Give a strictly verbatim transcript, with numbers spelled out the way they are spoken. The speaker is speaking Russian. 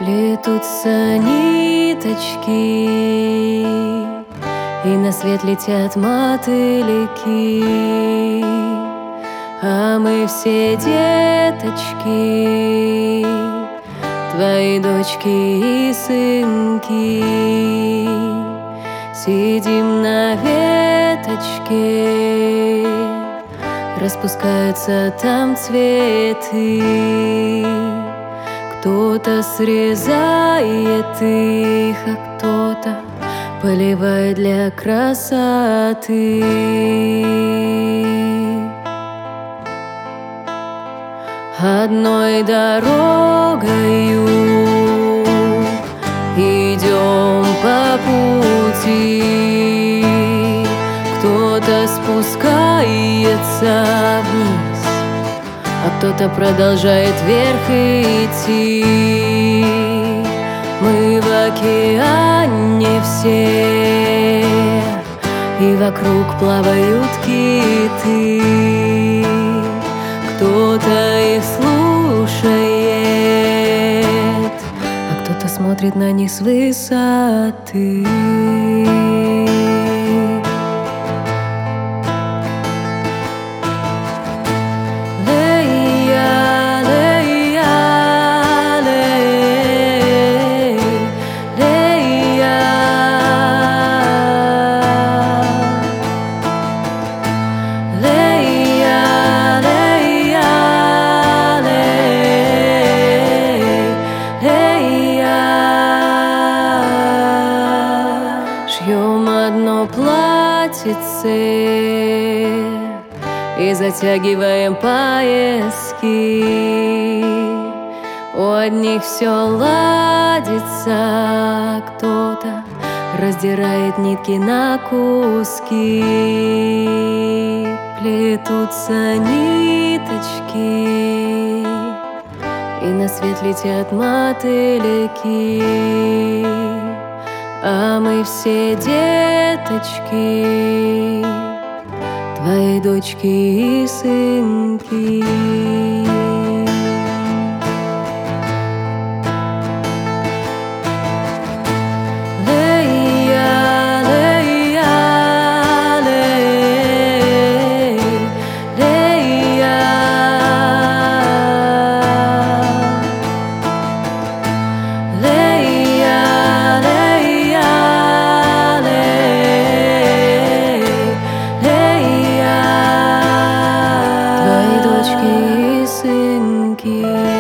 Плетутся ниточки, и на свет летят мотыльки, а мы все деточки, твои дочки и сынки. Сидим на веточке, распускаются там цветы. Кто-то срезает их, а кто-то поливает для красоты. Одной дорогою идем по пути, кто-то спускается вниз, а кто-то продолжает вверх идти. Мы в океане все, и вокруг плавают киты. Кто-то их слушает, а кто-то смотрит на них с высоты. Шьем одно платьице и затягиваем пояски. У одних все ладится, кто-то раздирает нитки на куски. Плетутся ниточки, и на свет летят мотыльки, а мы все деточки, твои дочки и сынки. Твои дочки и сынки.